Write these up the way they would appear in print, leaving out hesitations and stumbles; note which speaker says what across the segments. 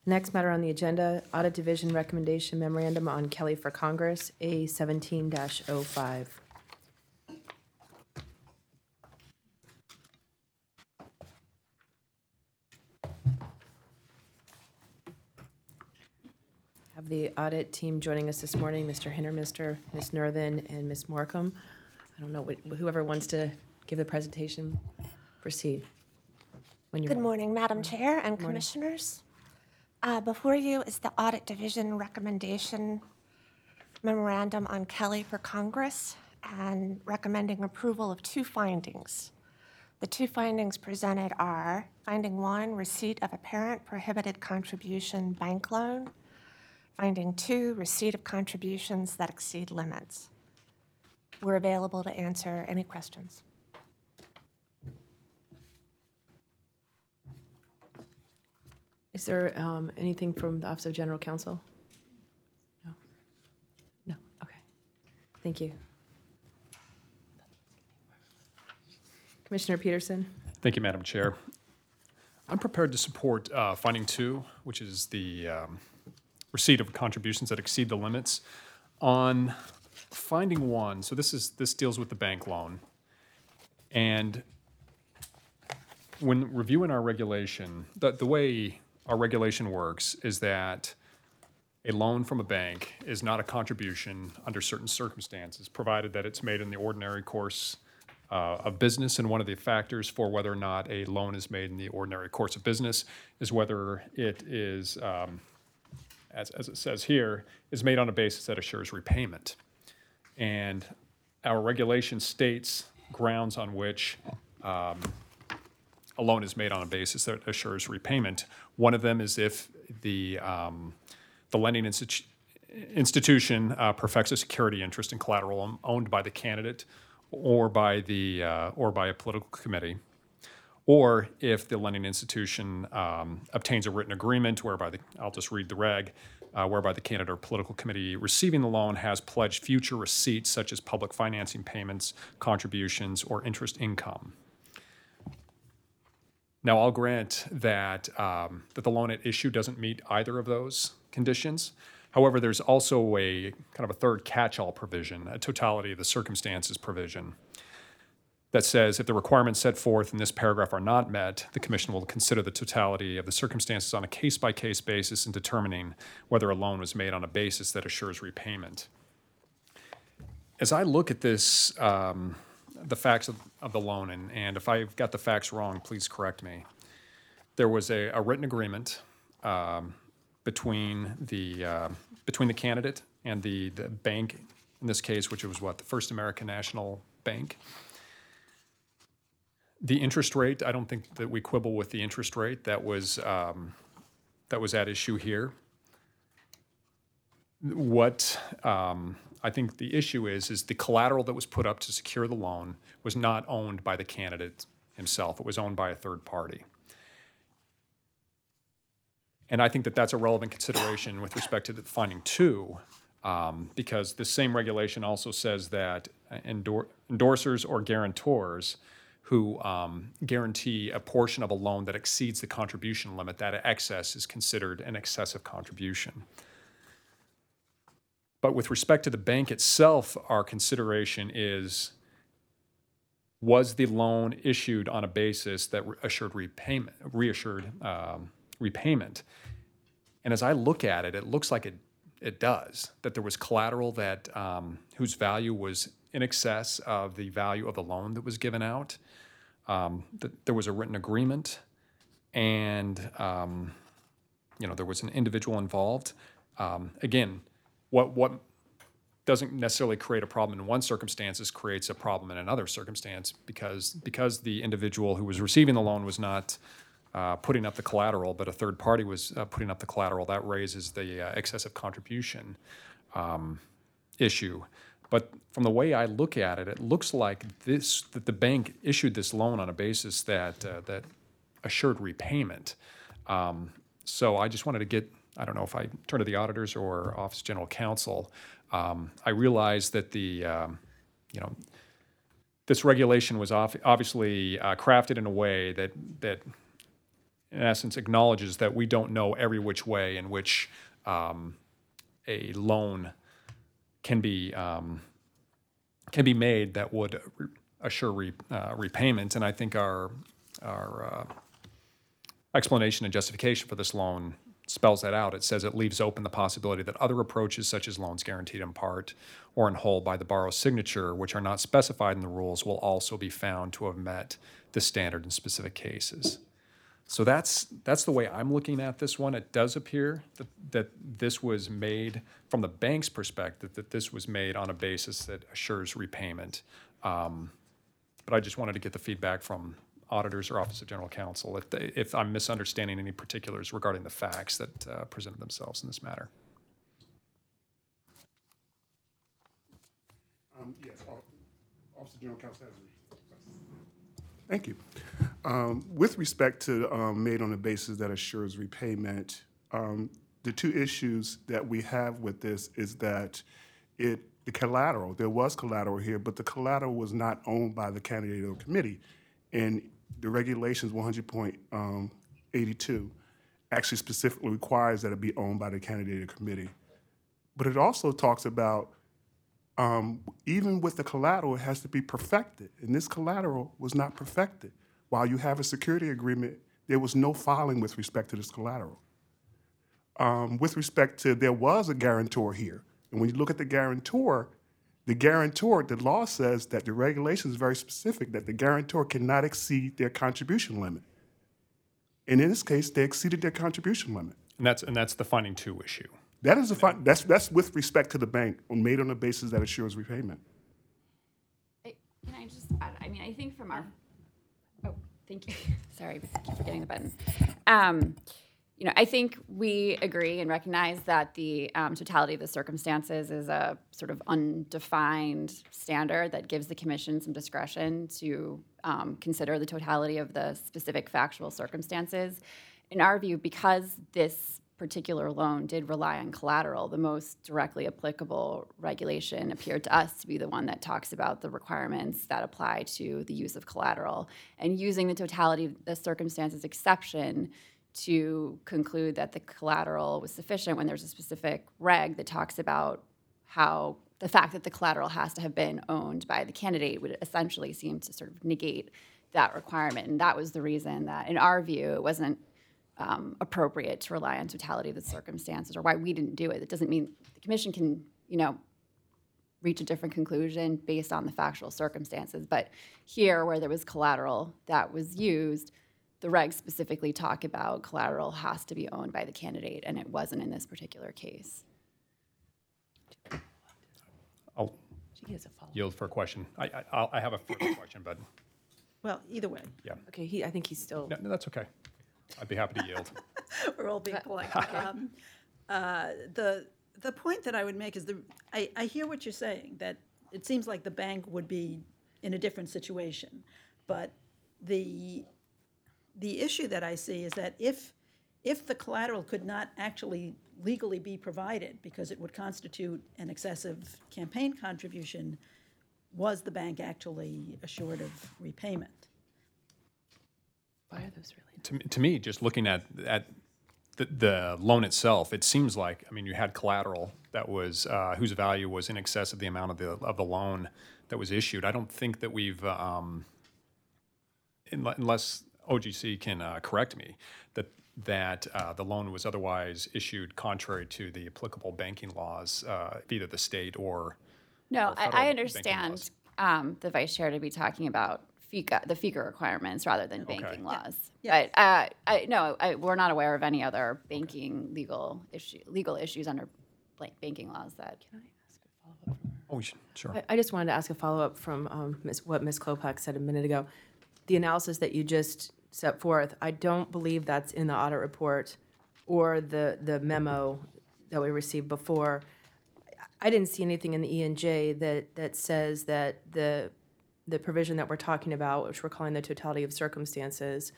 Speaker 1: Next matter on the agenda, Audit Division Recommendation Memorandum on Kelly for Congress, A17-05. Have the audit team joining us this morning, Mr. Hintermister, Ms. Nerthen, and Ms. Markham. I don't know, whoever wants to give the presentation, proceed. When you're
Speaker 2: Good morning, Madam Chair and
Speaker 1: morning.
Speaker 2: Commissioners. Before you is the Audit Division Recommendation Memorandum on Kelly for Congress and recommending approval of two findings. The two findings presented are Finding 1, receipt of a parent prohibited contribution bank loan. Finding 2, receipt of contributions that exceed limits. We're available to answer any questions.
Speaker 1: Is there anything from the Office of General Counsel? No? No, okay. Thank you. Commissioner Peterson?
Speaker 3: Thank you, Madam Chair. I'm prepared to support finding 2, which is the receipt of contributions that exceed the limits. On finding 1, so this deals with the bank loan. And when reviewing our regulation, the way our regulation works is that a loan from a bank is not a contribution under certain circumstances, provided that it's made in the ordinary course of business. And one of the factors for whether or not a loan is made in the ordinary course of business is whether it is, as it says here, is made on a basis that assures repayment. And our regulation states grounds on which a loan is made on a basis that assures repayment. One of them is if the lending institution perfects a security interest in collateral owned by the candidate or by a political committee, or if the lending institution obtains a written agreement whereby I'll just read the reg, whereby the candidate or political committee receiving the loan has pledged future receipts such as public financing payments, contributions, or interest income. Now, I'll grant that that the loan at issue doesn't meet either of those conditions. However, there's also a kind of a third catch-all provision, a totality of the circumstances provision, that says if the requirements set forth in this paragraph are not met, the Commission will consider the totality of the circumstances on a case-by-case basis in determining whether a loan was made on a basis that assures repayment. As I look at this, the facts of the loan, and if I've got the facts wrong, please correct me. There was a written agreement between the candidate and the bank, in this case, which was the First American National Bank. The interest rate, I don't think that we quibble with the interest rate that was at issue here. What I think the issue is the collateral that was put up to secure the loan was not owned by the candidate himself. It was owned by a third party. And I think that that's a relevant consideration with respect to the finding 2, because the same regulation also says that endorsers or guarantors who guarantee a portion of a loan that exceeds the contribution limit, that excess is considered an excessive contribution. But with respect to the bank itself, our consideration is, was the loan issued on a basis that reassured repayment? And as I look at it, it looks like it does, that there was collateral that whose value was in excess of the value of the loan that was given out, that there was a written agreement, and there was an individual involved. Again, what doesn't necessarily create a problem in one circumstance creates a problem in another circumstance, because the individual who was receiving the loan was not putting up the collateral, but a third party was putting up the collateral. That raises the excessive contribution issue. But from the way I look at it, it looks like that the bank issued this loan on a basis that assured repayment. So I just wanted to get, I don't know if I turn to the auditors or Office of General Counsel. I realize that this regulation was obviously crafted in a way that in essence, acknowledges that we don't know every which way in which a loan can be made that would assure repayment. And I think our explanation and justification for this loan spells that out. It says it leaves open the possibility that other approaches, such as loans guaranteed in part or in whole by the borrower's signature, which are not specified in the rules, will also be found to have met the standard in specific cases. So that's the way I'm looking at this one. It does appear that this was made, from the bank's perspective, that this was made on a basis that assures repayment. But I just wanted to get the feedback from auditors or Office of General Counsel if I'm misunderstanding any particulars regarding the facts that presented themselves in this matter.
Speaker 4: Yes, Office of General Counsel has a Thank you. With respect to made on the basis that assures repayment, the two issues that we have with this is that the collateral, there was collateral here, but the collateral was not owned by the candidate or committee. And the regulations 100.82 actually specifically requires that it be owned by the candidate or committee. But it also talks about even with the collateral, it has to be perfected. And this collateral was not perfected. While you have a security agreement, there was no filing with respect to this collateral. With respect to, there was a guarantor here. And when you look at the guarantor, the law says that the regulation is very specific, that the guarantor cannot exceed their contribution limit. And in this case, they exceeded their contribution limit.
Speaker 3: And that's the finding 2 issue.
Speaker 4: That is that's with respect to the bank, made on the basis that assures repayment.
Speaker 5: Can I just add, I think from our, thank you. Sorry, I keep forgetting the button. I think we agree and recognize that the totality of the circumstances is a sort of undefined standard that gives the commission some discretion to consider the totality of the specific factual circumstances. In our view, because this particular loan did rely on collateral, the most directly applicable regulation appeared to us to be the one that talks about the requirements that apply to the use of collateral, and using the totality of the circumstances exception to conclude that the collateral was sufficient when there's a specific reg that talks about how the fact that the collateral has to have been owned by the candidate would essentially seem to sort of negate that requirement. And that was the reason that, in our view, it wasn't appropriate to rely on totality of the circumstances, or why we didn't do it. It doesn't mean the commission can, reach a different conclusion based on the factual circumstances. But here, where there was collateral that was used, the regs specifically talk about collateral has to be owned by the candidate, and it wasn't in this particular case.
Speaker 3: I'll yield for a question. I have a further question, but
Speaker 6: Well, either way,
Speaker 3: yeah.
Speaker 1: Okay, I think he's still.
Speaker 3: No, that's okay. I'd be happy to yield.
Speaker 6: we're all being polite. The point that I would make is I hear what you're saying, that it seems like the bank would be in a different situation. But the issue that I see is that if the collateral could not actually legally be provided because it would constitute an excessive campaign contribution, was the bank actually assured of repayment?
Speaker 1: Why are those related?
Speaker 3: To me, just looking at the loan itself, it seems like, you had collateral that was whose value was in excess of the amount of the loan that was issued. I don't think that we've, unless OGC can correct me, that the loan was otherwise issued contrary to the applicable banking laws of either the state or
Speaker 5: No,
Speaker 3: federal
Speaker 5: I
Speaker 3: banking
Speaker 5: understand the vice chair to be talking about the FICA requirements rather than banking laws.
Speaker 6: Yeah.
Speaker 5: But we're not aware of any other banking legal issues under banking laws that.
Speaker 1: Can I ask a follow-up?
Speaker 3: Oh, sure.
Speaker 1: I just wanted to ask a follow-up from what Ms. Klopak said a minute ago. The analysis that you just set forth, I don't believe that's in the audit report or the memo that we received before. I didn't see anything in the E&J that says that the provision that we're talking about, which we're calling the totality of circumstances,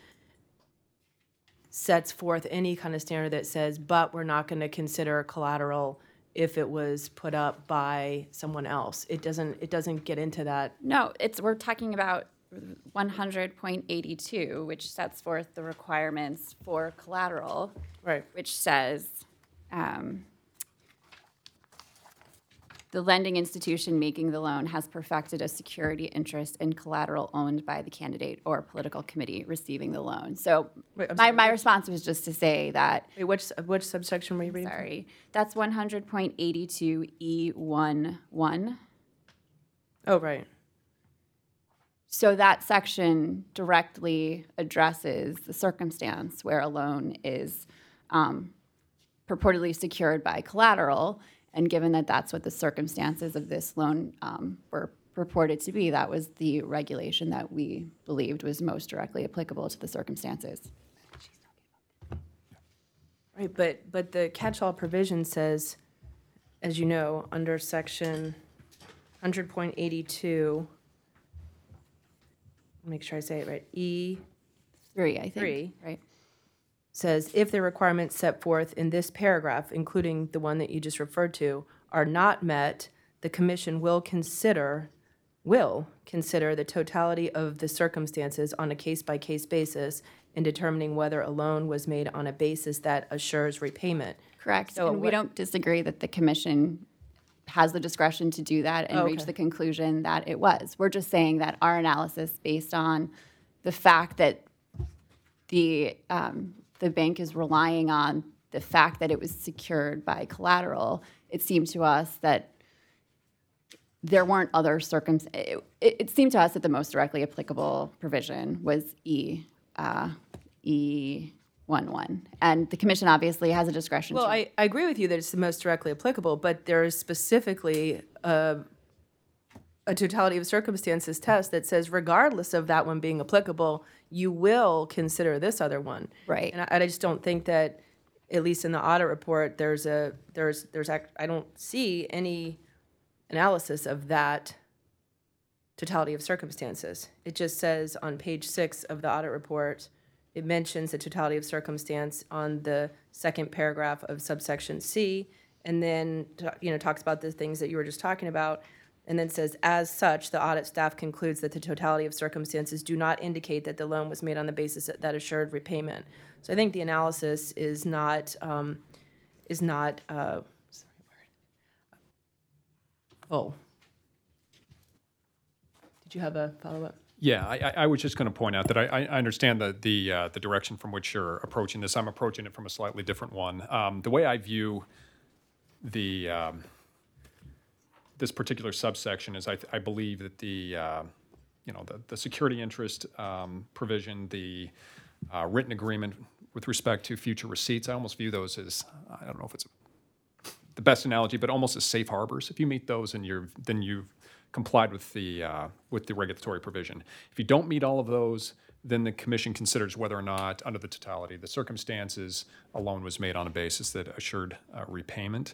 Speaker 1: sets forth any kind of standard that says, but we're not going to consider collateral if it was put up by someone else. It doesn't get into that.
Speaker 5: No, we're talking about 100.82, which sets forth the requirements for collateral,
Speaker 1: Right.
Speaker 5: which says the lending institution making the loan has perfected a security interest in collateral owned by the candidate or political committee receiving the loan. So
Speaker 1: Wait, I'm
Speaker 5: my response was just to say that,
Speaker 1: Wait, which subsection were you reading?
Speaker 5: sorry, that's 100.82E11.
Speaker 1: Oh, right.
Speaker 5: So that section directly addresses the circumstance where a loan is purportedly secured by collateral. And given that that's what the circumstances of this loan were purported to be, that was the regulation that we believed was most directly applicable to the circumstances.
Speaker 1: Right, but the catch-all provision says, as you know, under section 100.82, make sure I say it right, E3,
Speaker 5: 3, I think, right?
Speaker 1: says, if the requirements set forth in this paragraph, including the one that you just referred to, are not met, the commission will consider the totality of the circumstances on a case-by-case basis in determining whether a loan was made on a basis that assures repayment.
Speaker 5: Correct.
Speaker 1: So
Speaker 5: And we
Speaker 1: what-
Speaker 5: don't disagree that the commission has the discretion to do that and reach
Speaker 1: Okay.
Speaker 5: the conclusion that it was. We're just saying that our analysis, based on the fact that the bank is relying on the fact that it was secured by collateral, it seemed to us that there weren't other circumstances. It seemed to us that the most directly applicable provision was E11. And the commission obviously has a discretion
Speaker 1: Well,
Speaker 5: to.
Speaker 1: I agree with you that it's the most directly applicable, but there is specifically a totality of circumstances test that says regardless of that one being applicable, you will consider this other one.
Speaker 5: Right.
Speaker 1: And I just don't think that, at least in the audit report, I don't see any analysis of that totality of circumstances. It just says on page 6 of the audit report, it mentions the totality of circumstance on the second paragraph of subsection C, and then, talks about the things that you were just talking about, and then says, as such, the audit staff concludes that the totality of circumstances do not indicate that the loan was made on the basis that assured repayment. So I think the analysis is not full. Did you have a follow-up?
Speaker 3: Yeah, I was just going to point out that I understand the direction from which you're approaching this. I'm approaching it from a slightly different one. The way I view this particular subsection is I believe that the security interest provision, the written agreement with respect to future receipts, I almost view those as, I don't know if it's the best analogy, but almost as safe harbors. If you meet those, then you've complied with the regulatory provision. If you don't meet all of those, then the commission considers whether or not, under the totality of the circumstances, a loan was made on a basis that assured repayment.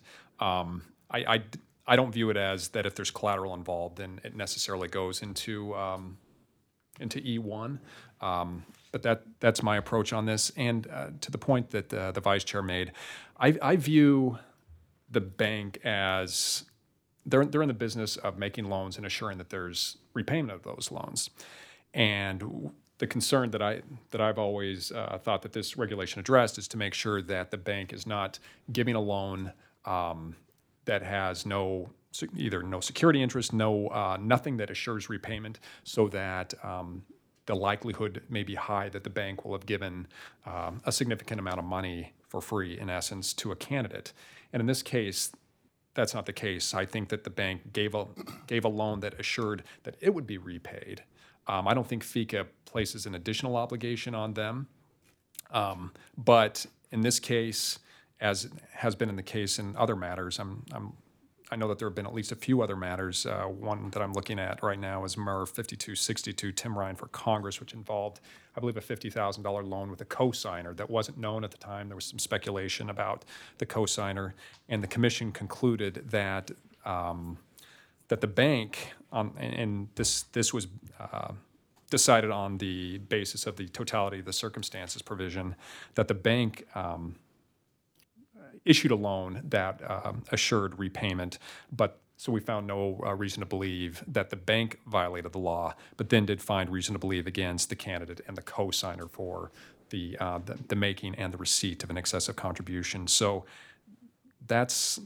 Speaker 3: I don't view it as that if there's collateral involved, then it necessarily goes into E1. But that's my approach on this. And to the point that the vice chair made, I view the bank as they're in the business of making loans and assuring that there's repayment of those loans. And the concern that I've always thought that this regulation addressed is to make sure that the bank is not giving a loan that has either no security interest, nothing that assures repayment, so that the likelihood may be high that the bank will have given a significant amount of money for free, in essence, to a candidate. And in this case, that's not the case. I think that the bank gave a loan that assured that it would be repaid. I don't think FICA places an additional obligation on them. But in this case, as has been in the case in other matters, I know that there have been at least a few other matters. One that I'm looking at right now is MER 5262, Tim Ryan for Congress, which involved, I believe, a $50,000 loan with a cosigner that wasn't known at the time. There was some speculation about the cosigner, and the commission concluded that that the bank, and this was decided on the basis of the totality of the circumstances provision, that the bank issued a loan that assured repayment, but So we found no reason to believe that the bank violated the law, but then did find reason to believe against the candidate and the co-signer for the making and the receipt of an excessive contribution. So that's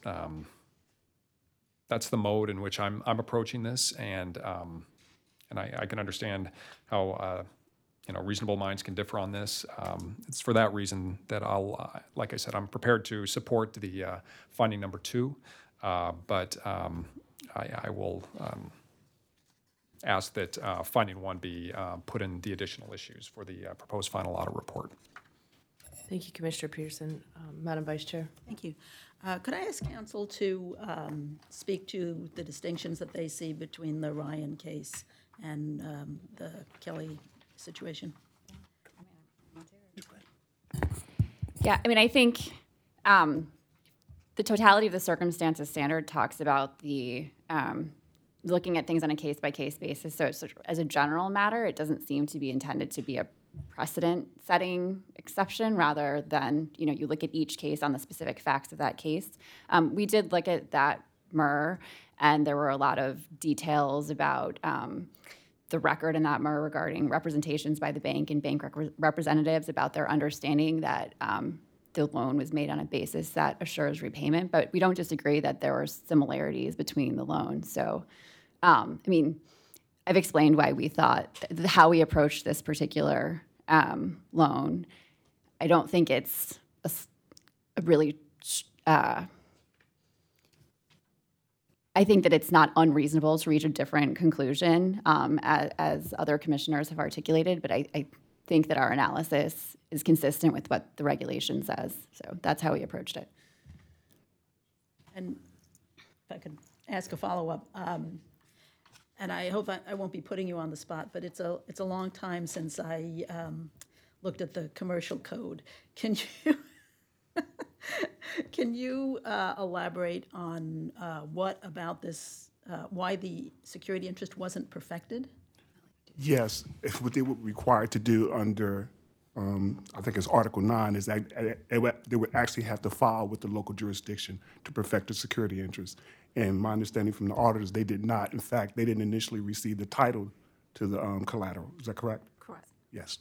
Speaker 3: the mode in which I'm approaching this, and I can understand how reasonable minds can differ on this. It's for that reason that I'll, like I said, I'm prepared to support the finding number 2, but I will ask that finding 1 be put in the additional issues for the proposed final audit report.
Speaker 1: Thank you, Commissioner Peterson. Madam Vice Chair.
Speaker 6: Thank you. Could I ask counsel to speak to the distinctions that they see between the Ryan case and the Kelly situation?
Speaker 5: Yeah, I mean, I think the totality of the circumstances standard talks about the looking at things on a case-by-case basis. So it's, as a general matter, it doesn't seem to be intended to be a precedent-setting exception, rather than, you look at each case on the specific facts of that case. We did look at that MER, and there were a lot of details about the record in that MER regarding representations by the bank and bank representatives about their understanding that the loan was made on a basis that assures repayment. But we don't disagree that there were similarities between the loans. So, I mean, I've explained why we thought, how we approached this particular loan. I don't think it's a really, I think that it's not unreasonable to reach a different conclusion, as other commissioners have articulated, but I think that our analysis is consistent with what the regulation says. So that's how we approached it.
Speaker 6: And if I could ask a follow-up, and I hope I won't be putting you on the spot, but it's a long time since I looked at the commercial code. Can you elaborate on what about this, why the security interest wasn't perfected?
Speaker 4: Yes, if what they were required to do under, I think it's Article 9, is that they would actually have to file with the local jurisdiction to perfect the security interest. And my understanding from the auditors, they did not. In fact, they didn't initially receive the title to the collateral. Is that correct?
Speaker 2: Correct.
Speaker 4: Yes.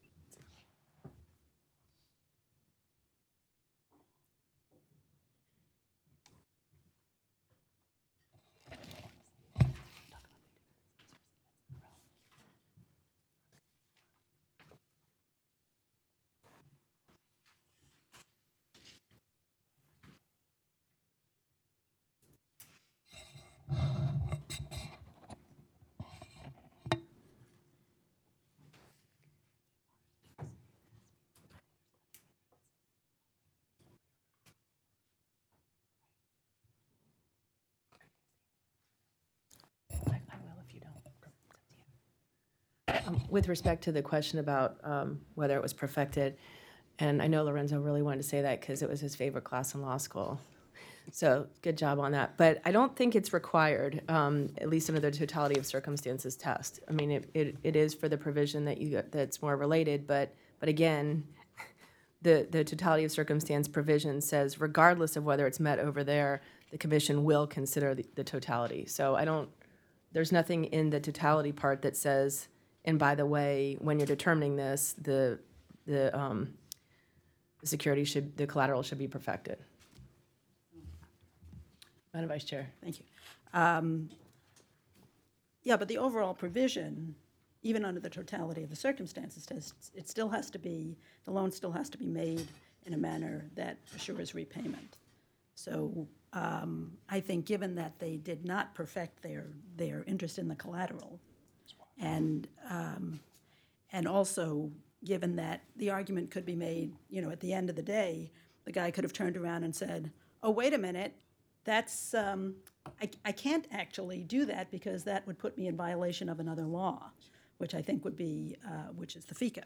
Speaker 1: With respect to the question about whether it was perfected, and I know Lorenzo really wanted to say that because it was his favorite class in law school. So good job on that. But I don't think it's required, at least under the totality of circumstances test. I mean, it is for the provision that's more related, but again, the totality of circumstance provision says regardless of whether it's met over there, the commission will consider the totality. So there's nothing in the totality part that says, and by the way, when you're determining this, the collateral should be perfected. Madam Vice Chair.
Speaker 6: Thank you. Yeah, but the overall provision, even under the totality of the circumstances test, the loan still has to be made in a manner that assures repayment. So I think given that they did not perfect their interest in the collateral, and also given that the argument could be made, at the end of the day, the guy could have turned around and said, oh, wait a minute, that's, I can't actually do that because that would put me in violation of another law, which I think would be, which is the FICA,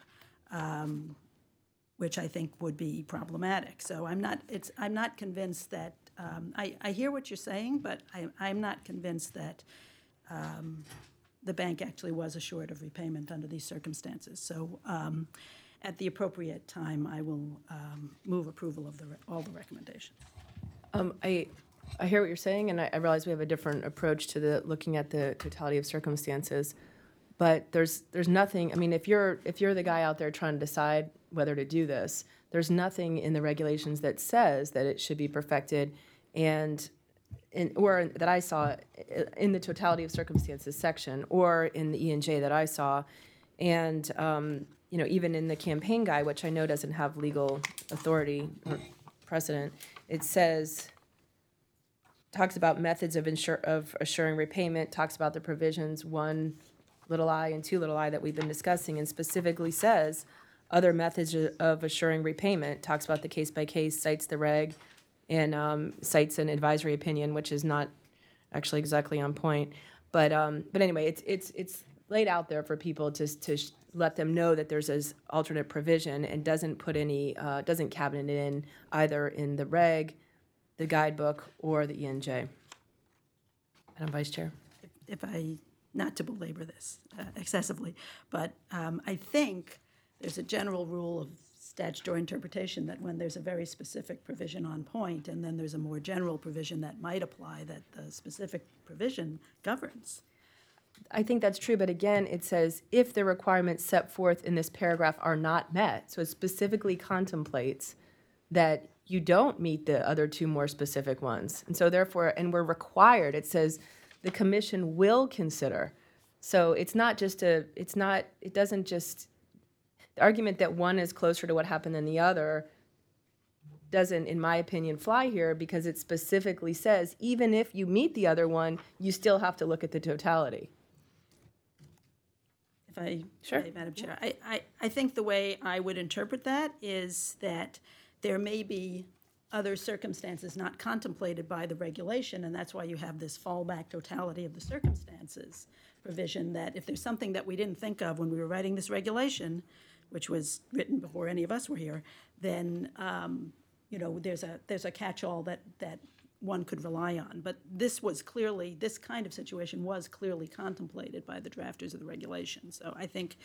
Speaker 6: which I think would be problematic. So I'm not convinced that, I hear what you're saying, but I'm not convinced that the bank actually was assured of repayment under these circumstances. So at the appropriate time, I will move approval of all the recommendations.
Speaker 1: I hear what you're saying, and I realize we have a different approach to the looking at the totality of circumstances. But there's nothing. I mean, if you're the guy out there trying to decide whether to do this, there's nothing in the regulations that says that it should be perfected, or that I saw in the totality of circumstances section, or in the E&J that I saw, and even in the campaign guide, which I know doesn't have legal authority or precedent, it talks about methods of assuring repayment, talks about the provisions 1 little I and 2 little I that we've been discussing, and specifically says other methods of assuring repayment, talks about the case by case, cites the reg, and cites an advisory opinion, which is not actually exactly on point. But anyway, it's laid out there for people to let them know that there's this alternate provision, and doesn't put any doesn't cabinet it in either in the reg, the guidebook, or the E&J. Madam Vice Chair.
Speaker 6: If I, not to belabor this excessively, but I think there's a general rule of statutory interpretation that when there's a very specific provision on point, and then there's a more general provision that might apply, that the specific provision governs.
Speaker 1: I think that's true, but again, it says if the requirements set forth in this paragraph are not met, so it specifically contemplates that you don't meet the other 2 more specific ones. And so therefore, and we're required, it says the commission will consider. So it's not just it doesn't just, the argument that one is closer to what happened than the other doesn't, in my opinion, fly here, because it specifically says even if you meet the other one, you still have to look at the totality.
Speaker 6: If I
Speaker 1: Sure.
Speaker 6: may, Madam Chair, I think the way I would interpret that is that there may be other circumstances not contemplated by the regulation, and that's why you have this fallback totality of the circumstances provision, that if there's something that we didn't think of when we were writing this regulation, which was written before any of us were here, then there's a catch-all that one could rely on. But this kind of situation was clearly contemplated by the drafters of the regulation. So I think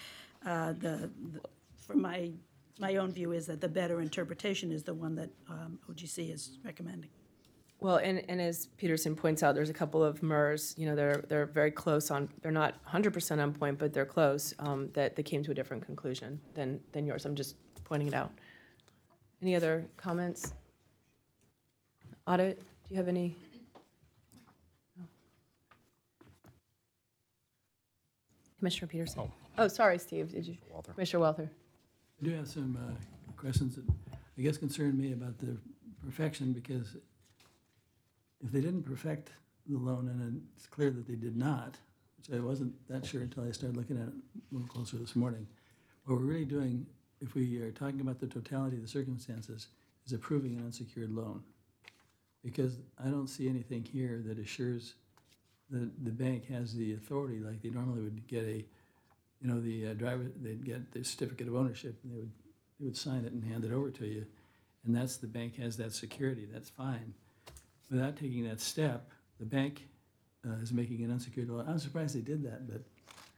Speaker 6: from my own view is that the better interpretation is the one that OGC is recommending.
Speaker 1: Well, and as Peterson points out, there's a couple of MERS, they're very close on, they're not 100% on point, but they're close, that they came to a different conclusion than yours. I'm just pointing it out. Any other comments? Audit, do you have any? No. Commissioner Peterson. Oh, sorry, Steve, did you?
Speaker 3: Walther.
Speaker 1: Commissioner Walther.
Speaker 7: I do have some questions that I guess concern me about the perfection, because if they didn't perfect the loan, and it's clear that they did not, which I wasn't that sure until I started looking at it a little closer this morning, what we're really doing, if we are talking about the totality of the circumstances, is approving an unsecured loan. Because I don't see anything here that assures that the bank has the authority like they normally would get the driver, they'd get the certificate of ownership, and they would sign it and hand it over to you, and that's, the bank has that security, that's fine. Without taking that step, the bank is making an unsecured loan. I'm surprised they did that, but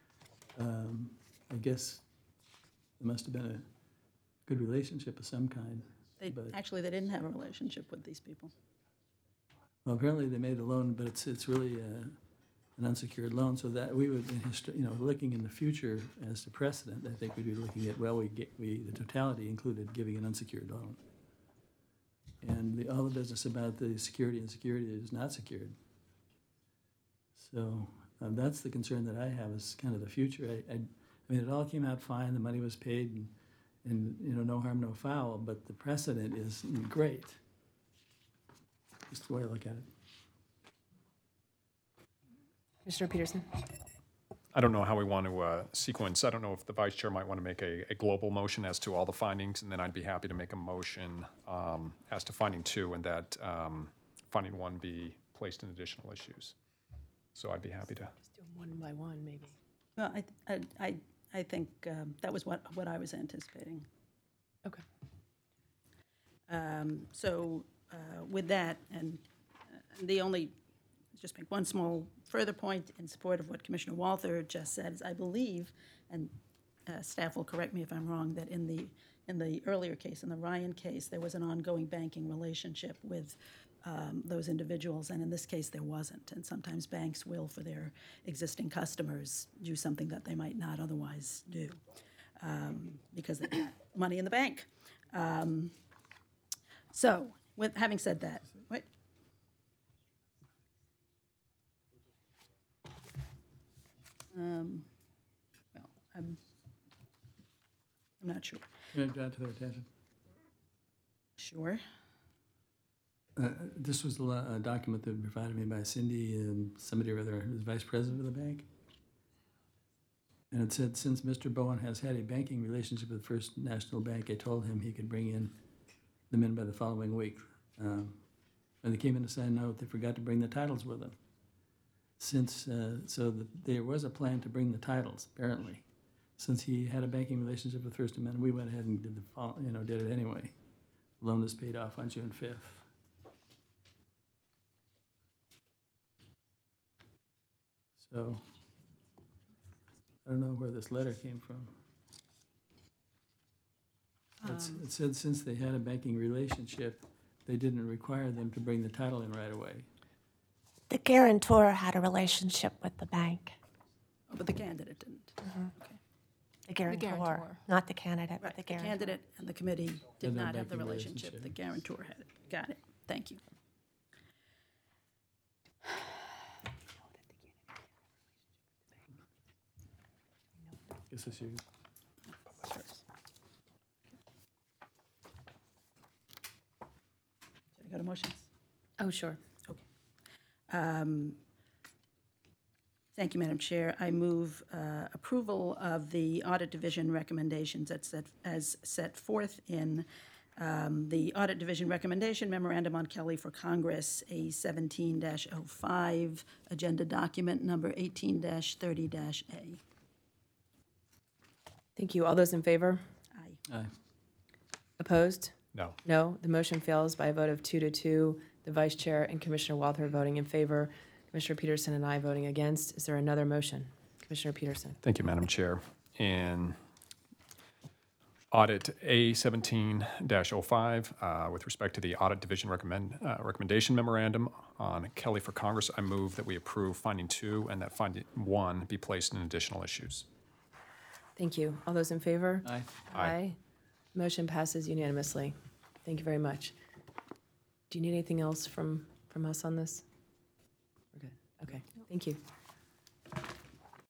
Speaker 7: I guess there must have been a good relationship of some kind.
Speaker 6: Actually, they didn't have a relationship with these people.
Speaker 7: Well, apparently they made a loan, but it's really an unsecured loan, so that we would, looking in the future as to precedent, I think we'd be looking at, the totality included giving an unsecured loan. And all the business about the security is not secured. So that's the concern that I have, is kind of the future. I mean, it all came out fine, the money was paid, and no harm, no foul, but the precedent is great. Just the way I look at it.
Speaker 1: Commissioner Peterson.
Speaker 3: I don't know how we want to sequence. I don't know if the vice chair might want to make a global motion as to all the findings, and then I'd be happy to make a motion as to finding 2, and that finding 1 be placed in additional issues. So I'd be happy to.
Speaker 1: Just do them one by one, maybe.
Speaker 6: Well, I think that was what I was anticipating.
Speaker 1: Okay.
Speaker 6: So with that, and just make one small further point in support of what Commissioner Walther just said, is I believe, and staff will correct me if I'm wrong, that in in the earlier case, in the Ryan case, there was an ongoing banking relationship with those individuals, and in this case, there wasn't. And sometimes banks will, for their existing customers, do something that they might not otherwise do because they got money in the bank. So, with having said that, what? Well, I'm not sure.
Speaker 7: Can I draw it to their attention?
Speaker 6: Sure.
Speaker 7: This was a document that was provided me by Cindy and somebody or other who was vice president of the bank. And it said, since Mr. Bowen has had a banking relationship with First National Bank, I told him he could bring them in by the following week. When they came in to sign a note, they forgot to bring the titles with them. There was a plan to bring the titles, apparently. Since he had a banking relationship with First Amendment, we went ahead and did it anyway. Loan is paid off on June 5th. So, I don't know where this letter came from. It said since they had a banking relationship, they didn't require them to bring the title in right away.
Speaker 2: The guarantor had a relationship with the bank.
Speaker 6: Oh, but the candidate didn't. Okay.
Speaker 2: The guarantor,
Speaker 8: guarantor.
Speaker 2: not the candidate, but
Speaker 6: Right,
Speaker 2: the
Speaker 6: the
Speaker 2: guarantor.
Speaker 6: candidate and the committee did
Speaker 7: Had no
Speaker 6: not have the
Speaker 7: banking
Speaker 6: relationship.
Speaker 7: relationship.
Speaker 6: The guarantor had it. Got it. Thank you.
Speaker 7: Guess that's you.
Speaker 6: Should I go to motions?
Speaker 1: Oh, sure.
Speaker 6: Thank you, Madam Chair. I move approval of the Audit Division recommendations as set forth in the Audit Division Recommendation Memorandum on Kelly for Congress, A 17-05, Agenda Document Number 18-30-A.
Speaker 1: Thank you. All those in favor?
Speaker 6: Aye.
Speaker 7: Aye.
Speaker 1: Opposed?
Speaker 3: No.
Speaker 1: No. The motion fails by a vote of 2 to 2. The Vice Chair and Commissioner Walther voting in favor, Commissioner Peterson and I voting against. Is there another motion? Commissioner Peterson.
Speaker 3: Thank you, Madam Chair. In Audit A17-05, with respect to the Audit Division Recommendation Memorandum on Kelly for Congress, I move that we approve finding 2 and that finding 1 be placed in additional issues.
Speaker 1: Thank you. All those in favor?
Speaker 7: Aye.
Speaker 3: Aye.
Speaker 1: Motion passes unanimously. Thank you very much. Do you need anything else from us on this? We're good. Okay. Thank you.